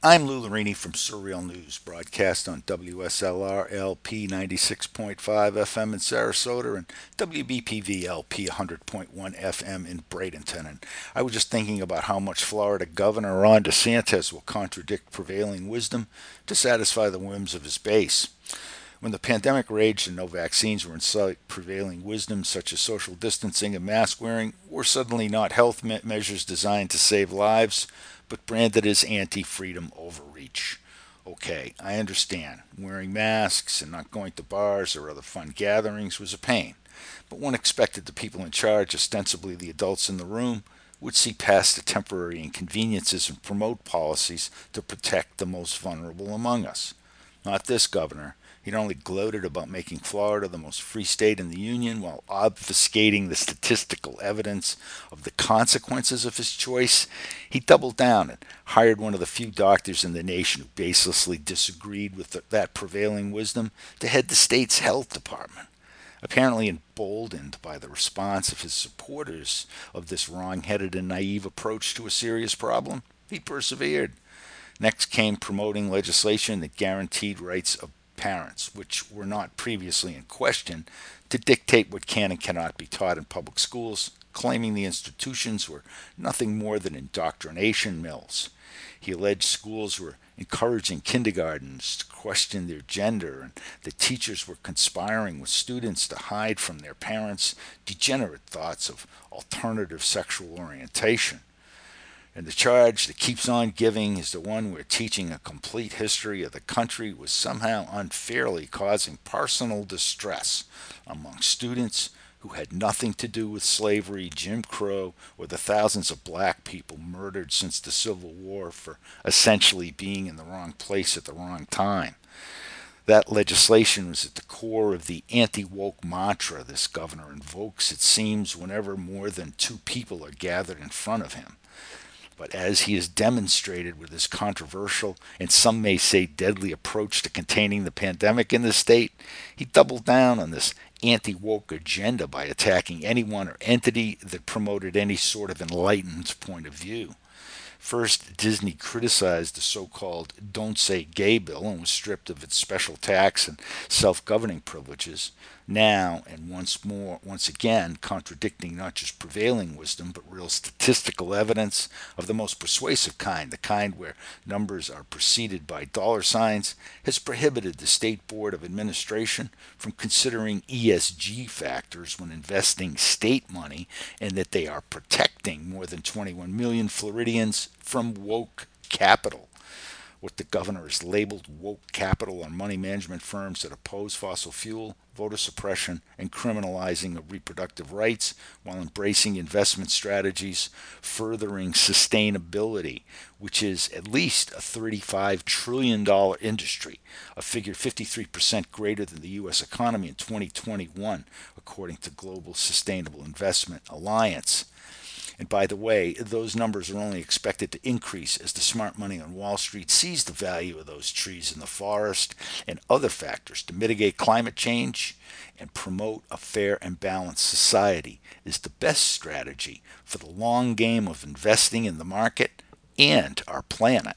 I'm Lou Larini from Surreal News, broadcast on WSLR LP 96.5 FM in Sarasota and WBPV LP 100.1 FM in Bradenton. And I was just thinking about how much Florida Governor Ron DeSantis will contradict prevailing wisdom to satisfy the whims of his base. When the pandemic raged and no vaccines were in sight, prevailing wisdom such as social distancing and mask wearing were suddenly not health measures designed to save lives, but branded as anti freedom overreach. Okay, I understand. Wearing masks and not going to bars or other fun gatherings was a pain, but one expected the people in charge, ostensibly the adults in the room, would see past the temporary inconveniences and promote policies to protect the most vulnerable among us. Not this governor. He not only gloated about making Florida the most free state in the Union while obfuscating the statistical evidence of the consequences of his choice, he doubled down and hired one of the few doctors in the nation who baselessly disagreed with that prevailing wisdom to head the state's health department. Apparently emboldened by the response of his supporters of this wrong headed and naive approach to a serious problem, he persevered. Next came promoting legislation that guaranteed rights of parents, which were not previously in question, to dictate what can and cannot be taught in public schools, claiming the institutions were nothing more than indoctrination mills. He alleged schools were encouraging kindergartens to question their gender and that teachers were conspiring with students to hide from their parents degenerate thoughts of alternative sexual orientation. And the charge that keeps on giving is the one where teaching a complete history of the country was somehow unfairly causing personal distress among students who had nothing to do with slavery, Jim Crow, or the thousands of black people murdered since the Civil War for essentially being in the wrong place at the wrong time. That legislation was at the core of the anti woke mantra this governor invokes, it seems, whenever more than two people are gathered in front of him. But as he has demonstrated with his controversial and some may say deadly approach to containing the pandemic in the state, he doubled down on this anti woke agenda by attacking anyone or entity that promoted any sort of enlightened point of view. First, Disney criticized the so called Don't Say Gay bill and was stripped of its special tax and self governing privileges. Now, and once again, contradicting not just prevailing wisdom, but real statistical evidence of the most persuasive kind, the kind where numbers are preceded by dollar signs, has prohibited the State Board of Administration from considering ESG factors when investing state money, and that they are protecting more than 21 million Floridians from woke capital. What the governor has labeled woke capital on money management firms that oppose fossil fuel, voter suppression, and criminalizing of reproductive rights while embracing investment strategies furthering sustainability, which is at least a $35 trillion industry, a figure 53% greater than the U.S. economy in 2021, according to Global Sustainable Investment Alliance. And by the way, those numbers are only expected to increase as the smart money on Wall Street sees the value of those trees in the forest and other factors to mitigate climate change and promote a fair and balanced society is the best strategy for the long game of investing in the market and our planet.